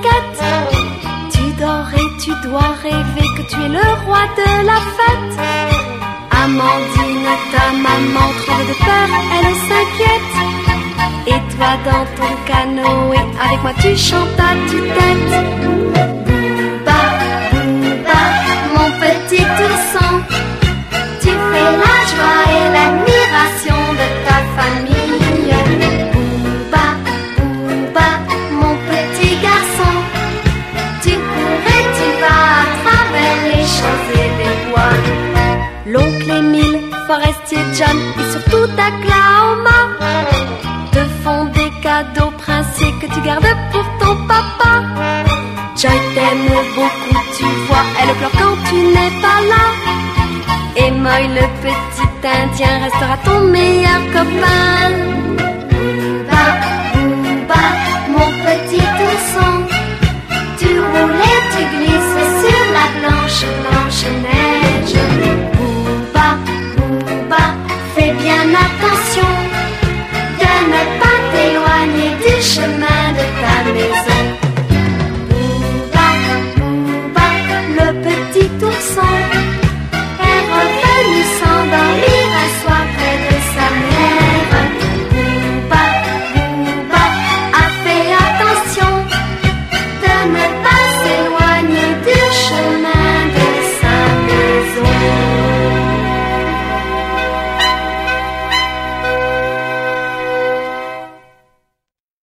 banquette. Tu dors et tu dois rêver que tu es le roi de la fête. Amandine, ta maman tremble de peur, elle s'inquiète. Et toi dans ton canoë, avec moi tu chantes à tue-tête. Booba, Booba, mon petit ourson, tu fais la joie et l'admiration de ta famille. Booba, Booba, mon petit garçon, tu cours et tu vas à travers les champs et les bois. L'oncle Émile, forestier John et surtout ta Claoma te font des cadeaux princiers que tu gardes pour ton papa. Joy t'aime beaucoup, tu vois, elle pleure quand tu n'es pas là. Et Moy, le petit indien, restera ton meilleur copain.